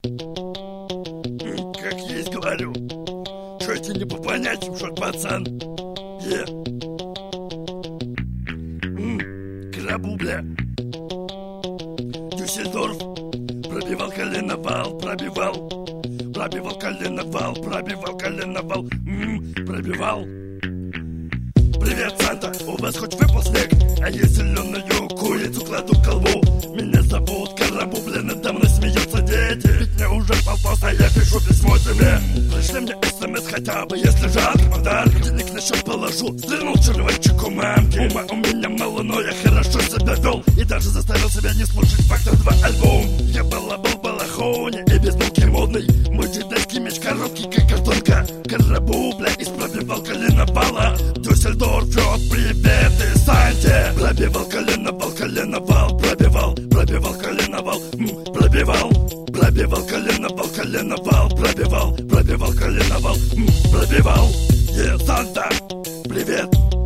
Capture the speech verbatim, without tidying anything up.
Как есть говорю. Чё тебе не по понятиям, что пацан? Е. Крабу, бля. Дюссельдорф. Пробивал коленовал, пробивал. Пробивал коленовал, пробивал коленовал. М-м, пробивал. Привет, Санта, у вас хоть выпал снег? А я зеленую курицу кладу в колбу. Меня зовут Карабу, блин, надо мной смеются дети. Ведь мне уже полтос, а я пишу письмо тебе. Пришли мне смс хотя бы, если жарко, подарок. Денег на счет положу, стрельнул червячек у мамки. Ума у меня мало, но я хорошо себя вел. И даже заставил себя не слушать «Фактор два» альбом. Я балабол в балахоне и без науки модный. Мой джедайский меч короткий, как картонка. Карабу, бля, из пробивал коленопала. Дюссельдорф, фёрт, привет и Санте. Пробивал коленовал, коленовал, пробивал. Пробивал коленовал, м, пробивал. Пробивал коленовал, коленовал, пробивал. Пробивал коленовал, м, пробивал. Е, Санта, привет.